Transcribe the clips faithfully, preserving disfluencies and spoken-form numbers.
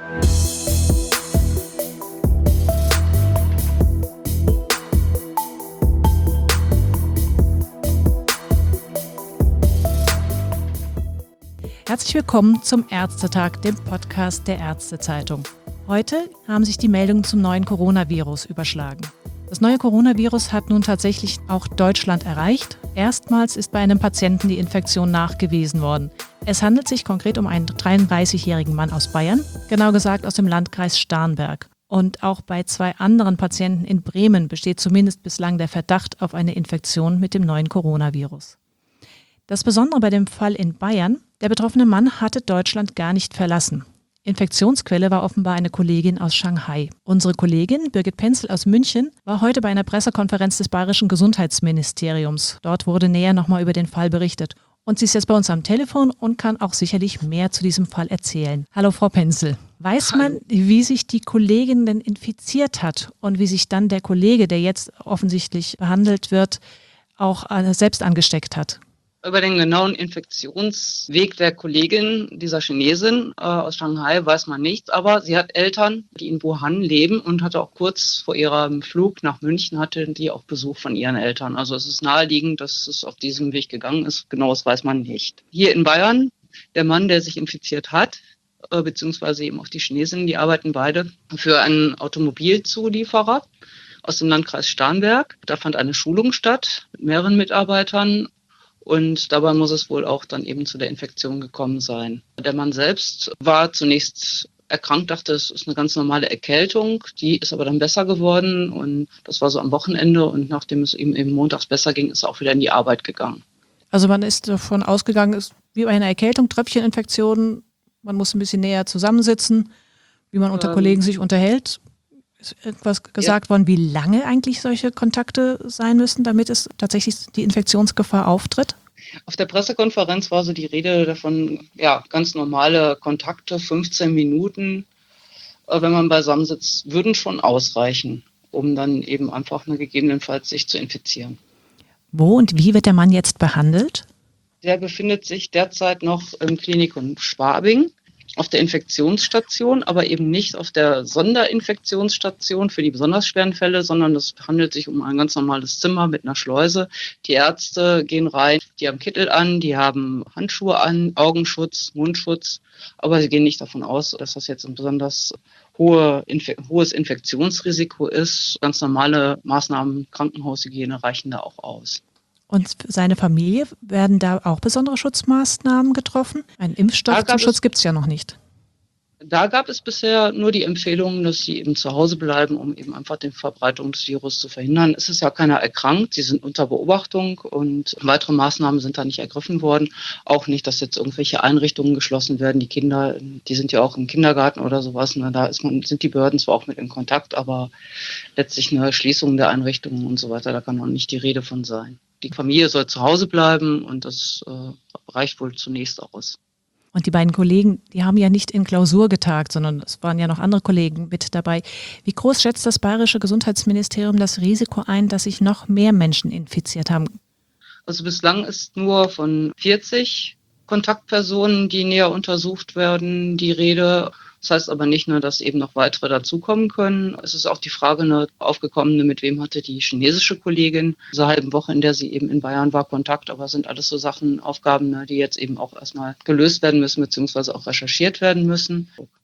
Herzlich willkommen zum Ärztetag, dem Podcast der Ärztezeitung. Heute haben sich die Meldungen zum neuen Coronavirus überschlagen. Das neue Coronavirus hat nun tatsächlich auch Deutschland erreicht. Erstmals ist bei einem Patienten die Infektion nachgewiesen worden. Es handelt sich konkret um einen dreiunddreißigjährigen Mann aus Bayern, genau gesagt aus dem Landkreis Starnberg. Und auch bei zwei anderen Patienten in Bremen besteht zumindest bislang der Verdacht auf eine Infektion mit dem neuen Coronavirus. Das Besondere bei dem Fall in Bayern: Der betroffene Mann hatte Deutschland gar nicht verlassen. Infektionsquelle war offenbar eine Kollegin aus Shanghai. Unsere Kollegin Birgit Penzel aus München war heute bei einer Pressekonferenz des Bayerischen Gesundheitsministeriums. Dort wurde näher nochmal über den Fall berichtet. Und sie ist jetzt bei uns am Telefon und kann auch sicherlich mehr zu diesem Fall erzählen. Hallo Frau Penzel. Weiß man, wie sich die Kollegin denn infiziert hat und wie sich dann der Kollege, der jetzt offensichtlich behandelt wird, auch selbst angesteckt hat? Über den genauen Infektionsweg der Kollegin, dieser Chinesin äh, aus Shanghai, weiß man nichts. Aber sie hat Eltern, die in Wuhan leben, und hatte auch kurz vor ihrem Flug nach München, hatte die auch Besuch von ihren Eltern. Also es ist naheliegend, dass es auf diesem Weg gegangen ist. Genaues weiß man nicht. Hier in Bayern, der Mann, der sich infiziert hat, äh, beziehungsweise eben auch die Chinesin, die arbeiten beide für einen Automobilzulieferer aus dem Landkreis Starnberg. Da fand eine Schulung statt mit mehreren Mitarbeitern. Und dabei muss es wohl auch dann eben zu der Infektion gekommen sein. Der Mann selbst war zunächst erkrankt, dachte, es ist eine ganz normale Erkältung. Die ist aber dann besser geworden, und das war so am Wochenende. Und nachdem es ihm eben montags besser ging, ist er auch wieder in die Arbeit gegangen. Also man ist davon ausgegangen, es ist wie bei einer Erkältung, Tröpfcheninfektion. Man muss ein bisschen näher zusammensitzen, wie man unter ähm, Kollegen sich unterhält. Ist irgendwas gesagt ja. worden, wie lange eigentlich solche Kontakte sein müssen, damit es tatsächlich die Infektionsgefahr auftritt? Auf der Pressekonferenz war so die Rede davon, ja, ganz normale Kontakte, fünfzehn Minuten, wenn man beisammen sitzt, würden schon ausreichen, um dann eben einfach nur gegebenenfalls sich zu infizieren. Wo und wie wird der Mann jetzt behandelt? Der befindet sich derzeit noch im Klinikum Schwabing auf der Infektionsstation, aber eben nicht auf der Sonderinfektionsstation für die besonders schweren Fälle, sondern es handelt sich um ein ganz normales Zimmer mit einer Schleuse. Die Ärzte gehen rein, die haben Kittel an, die haben Handschuhe an, Augenschutz, Mundschutz, aber sie gehen nicht davon aus, dass das jetzt ein besonders hohe, Infe- hohes Infektionsrisiko ist. Ganz normale Maßnahmen, Krankenhaushygiene reichen da auch aus. Und für seine Familie, werden da auch besondere Schutzmaßnahmen getroffen? Einen Impfstoff zum Schutz gibt es ja noch nicht. Da gab es bisher nur die Empfehlung, dass sie eben zu Hause bleiben, um eben einfach die Verbreitung des Virus zu verhindern. Es ist ja keiner erkrankt, sie sind unter Beobachtung und weitere Maßnahmen sind da nicht ergriffen worden. Auch nicht, dass jetzt irgendwelche Einrichtungen geschlossen werden. Die Kinder, die sind ja auch im Kindergarten oder sowas. Ne? Da ist man, sind die Behörden zwar auch mit in Kontakt, aber letztlich eine Schließung der Einrichtungen und so weiter, da kann noch nicht die Rede von sein. Die Familie soll zu Hause bleiben und das äh, reicht wohl zunächst aus. Und die beiden Kollegen, die haben ja nicht in Klausur getagt, sondern es waren ja noch andere Kollegen mit dabei. Wie groß schätzt das Bayerische Gesundheitsministerium das Risiko ein, dass sich noch mehr Menschen infiziert haben? Also bislang ist nur von vierzig Kontaktpersonen, die näher untersucht werden, die Rede. Das heißt aber nicht nur, dass eben noch weitere dazukommen können. Es ist auch die Frage eine aufgekommene, mit wem hatte die chinesische Kollegin diese halben Woche, in der sie eben in Bayern war, Kontakt. Aber es sind alles so Sachen, Aufgaben, ne, die jetzt eben auch erstmal gelöst werden müssen, beziehungsweise auch recherchiert werden müssen.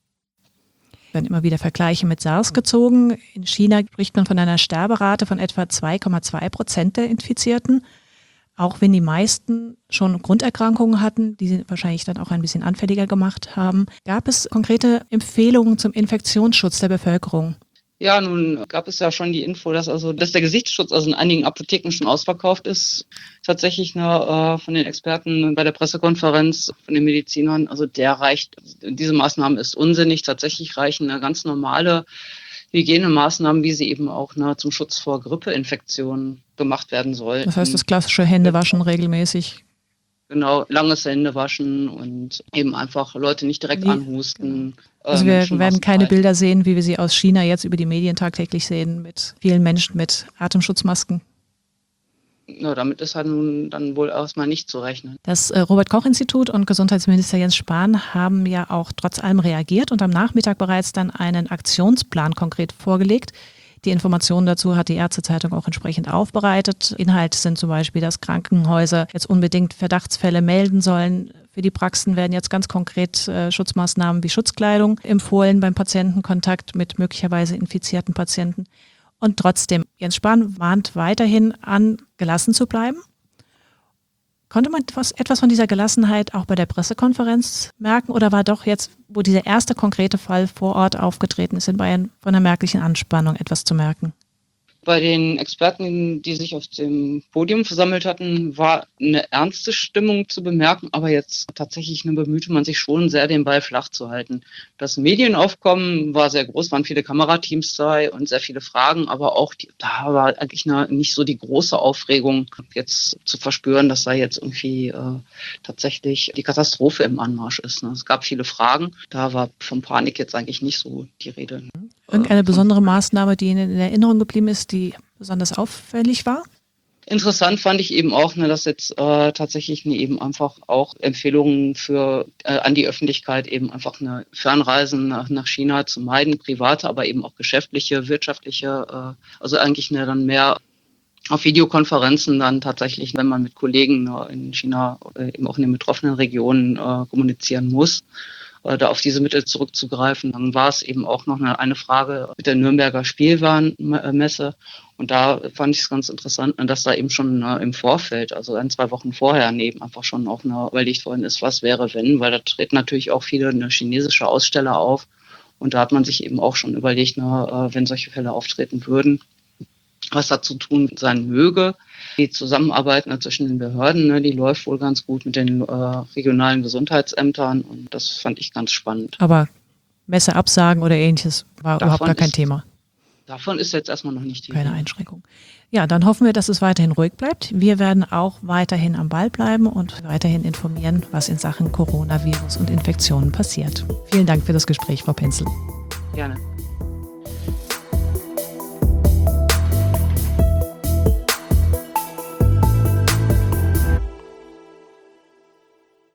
Es werden immer wieder Vergleiche mit SARS gezogen. In China spricht man von einer Sterberate von etwa zwei Komma zwei Prozent der Infizierten. Auch wenn die meisten schon Grunderkrankungen hatten, die sie wahrscheinlich dann auch ein bisschen anfälliger gemacht haben, gab es konkrete Empfehlungen zum Infektionsschutz der Bevölkerung? Ja, nun gab es ja schon die Info, dass also dass der Gesichtsschutz also in einigen Apotheken schon ausverkauft ist. Tatsächlich eine, äh, von den Experten bei der Pressekonferenz, von den Medizinern, also der reicht, diese Maßnahme ist unsinnig. Tatsächlich reichen eine ganz normale Hygienemaßnahmen, wie sie eben auch ne, zum Schutz vor Grippeinfektionen gemacht werden sollten. Das heißt, das klassische Händewaschen regelmäßig. Genau, langes Händewaschen und eben einfach Leute nicht direkt Wie, anhusten. Genau. Also wir werden keine Bilder sehen, wie wir sie aus China jetzt über die Medien tagtäglich sehen, mit vielen Menschen mit Atemschutzmasken. Ja, damit ist halt nun dann wohl erstmal nicht zu rechnen. Das äh, Robert-Koch-Institut und Gesundheitsminister Jens Spahn haben ja auch trotz allem reagiert und am Nachmittag bereits dann einen Aktionsplan konkret vorgelegt. Die Informationen dazu hat die Ärztezeitung auch entsprechend aufbereitet. Inhalt sind zum Beispiel, dass Krankenhäuser jetzt unbedingt Verdachtsfälle melden sollen. Für die Praxen werden jetzt ganz konkret äh, Schutzmaßnahmen wie Schutzkleidung empfohlen beim Patientenkontakt mit möglicherweise infizierten Patienten. Und trotzdem, Jens Spahn warnt weiterhin an, gelassen zu bleiben. Konnte man etwas, etwas von dieser Gelassenheit auch bei der Pressekonferenz merken oder war doch jetzt, wo dieser erste konkrete Fall vor Ort aufgetreten ist in Bayern, von der merklichen Anspannung etwas zu merken? Bei den Experten, die sich auf dem Podium versammelt hatten, war eine ernste Stimmung zu bemerken, aber jetzt tatsächlich bemühte man sich schon sehr, den Ball flach zu halten. Das Medienaufkommen war sehr groß, waren viele Kamerateams da und sehr viele Fragen, aber auch die, da war eigentlich eine, nicht so die große Aufregung, jetzt zu verspüren, dass da jetzt irgendwie äh, tatsächlich die Katastrophe im Anmarsch ist. Ne? Es gab viele Fragen, da war von Panik jetzt eigentlich nicht so die Rede. Irgendeine besondere Maßnahme, die Ihnen in Erinnerung geblieben ist, die besonders auffällig war? Interessant fand ich eben auch, ne, dass jetzt äh, tatsächlich ne, eben einfach auch Empfehlungen für äh, an die Öffentlichkeit eben einfach eine Fernreisen nach, nach China zu meiden, private, aber eben auch geschäftliche, wirtschaftliche, äh, also eigentlich ne, dann mehr auf Videokonferenzen dann tatsächlich, wenn man mit Kollegen ne, in China äh, eben auch in den betroffenen Regionen äh, kommunizieren muss, da auf diese Mittel zurückzugreifen. Dann war es eben auch noch eine, eine Frage mit der Nürnberger Spielwarenmesse. Und da fand ich es ganz interessant, dass da eben schon im Vorfeld, also ein, zwei Wochen vorher, eben einfach schon auch überlegt worden ist, was wäre, wenn, weil da treten natürlich auch viele eine chinesische Aussteller auf. Und da hat man sich eben auch schon überlegt, na, wenn solche Fälle auftreten würden, was da zu tun sein möge. Die Zusammenarbeit ne, zwischen den Behörden, ne, die läuft wohl ganz gut mit den äh, regionalen Gesundheitsämtern und das fand ich ganz spannend. Aber Messe absagen oder ähnliches war davon überhaupt gar kein ist, Thema. Davon ist jetzt erstmal noch nicht die Keine Rede. Einschränkung. Ja, dann hoffen wir, dass es weiterhin ruhig bleibt. Wir werden auch weiterhin am Ball bleiben und weiterhin informieren, was in Sachen Coronavirus und Infektionen passiert. Vielen Dank für das Gespräch, Frau Penzel. Gerne.